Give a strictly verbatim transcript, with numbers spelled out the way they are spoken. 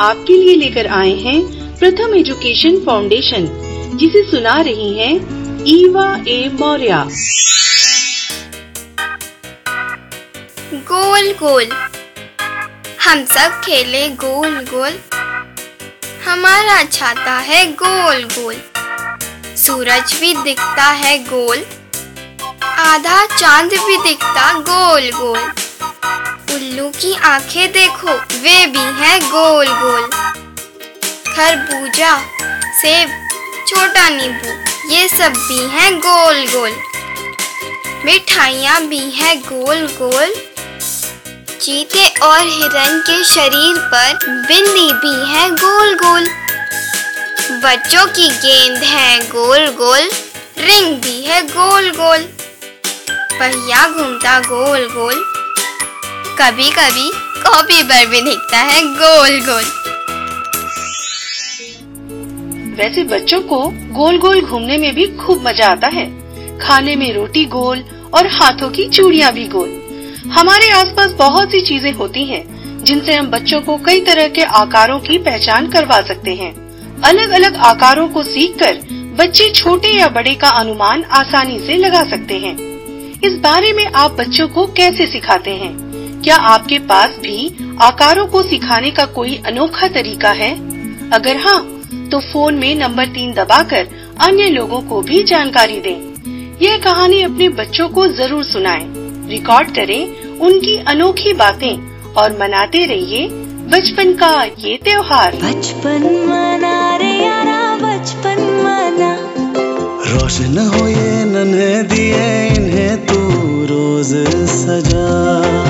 आपके लिए लेकर आए हैं प्रथम एजुकेशन फाउंडेशन, जिसे सुना रही हैं ईवा ए मौर्य। गोल गोल हम सब खेले गोल गोल, हमारा छाता है गोल गोल। सूरज भी दिखता है गोल, आधा चांद भी दिखता गोल गोल। उल्लू की आंखें देखो वे भी हैं गोल गोल। खरबूजा, सेब, छोटा नींबू ये सब भी हैं गोल गोल। मिठाइयाँ भी हैं गोल गोल। चीते और हिरन के शरीर पर बिंदी भी है गोल गोल। बच्चों की गेंद है गोल गोल, रिंग भी है गोल गोल। पहिया घूमता गोल गोल, कभी कभी कॉपी पर भी दिखता है गोल गोल। वैसे बच्चों को गोल गोल घूमने में भी खूब मजा आता है। खाने में रोटी गोल और हाथों की चूड़ियाँ भी गोल। हमारे आसपास बहुत सी चीजें होती हैं जिनसे हम बच्चों को कई तरह के आकारों की पहचान करवा सकते हैं। अलग अलग आकारों को सीखकर बच्चे छोटे या बड़े का अनुमान आसानी से लगा सकते हैं। इस बारे में आप बच्चों को कैसे सिखाते हैं? क्या आपके पास भी आकारों को सिखाने का कोई अनोखा तरीका है? अगर हाँ, तो फोन में नंबर तीन दबाकर अन्य लोगों को भी जानकारी दें। यह कहानी अपने बच्चों को जरूर सुनाएं। रिकॉर्ड करें उनकी अनोखी बातें और मनाते रहिए बचपन का ये त्योहार। बचपन मना रे यारा, बचपन मना। रोशन हो ये नन्हे दिए, इन्हें तू रोज सजा।